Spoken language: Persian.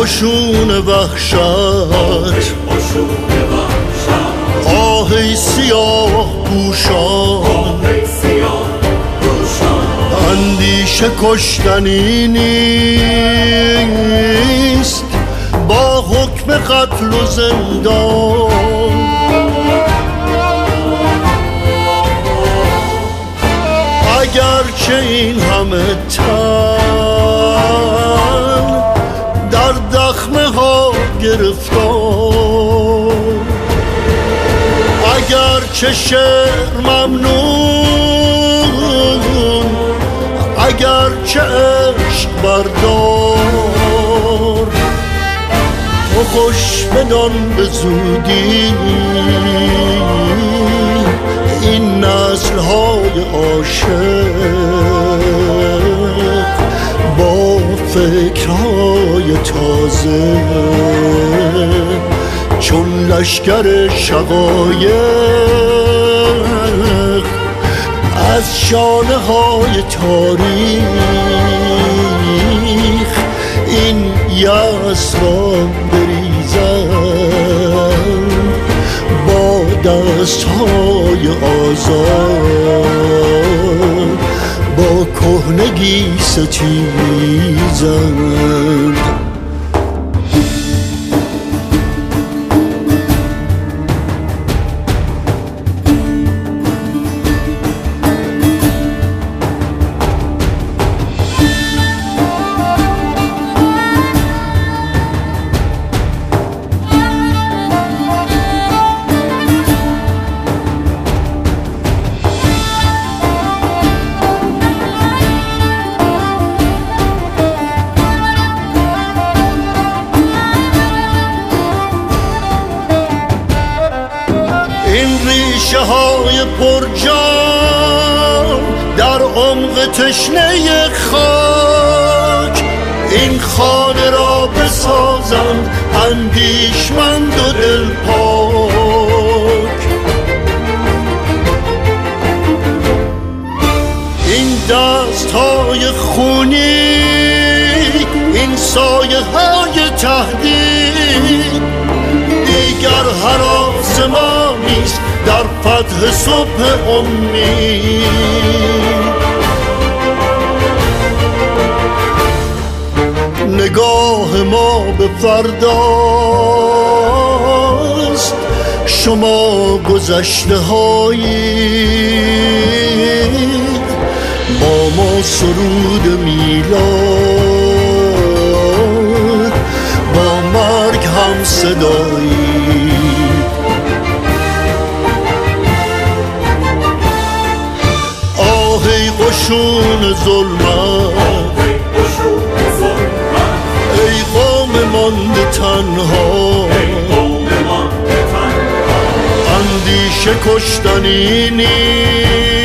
قشون وحشت آه ای سیاه پوشان اندیشه کشتنی نیست با حکم قتل و زندان. اگرچه این همه تن در دخمه ها گرفتار، اگرچه شعر ممنون، اگرچه عشق بردار، تو خوش بدان به زودی این نسل های عاشق با فکرهای تازه چون لشکر شقایق از شانه های تاریخ این یأس را بریزن با دستهای آزاد با کهنگی ستیزن. ریشه های پرجان در عمق تشنه خاک این خانه را بسازند اندیشمند و دلپاک. این دست های خونی، این سایه های تهدید دیگر هراس ما نیست در فتح صبح امید. نگاه ما به فرداست، شما گذشته هایید با ما سرود میلاد با مرگ هم صدایی. آهی قشون ظلمت ای قوم مانده تنها، اندیشه کشتنی نیست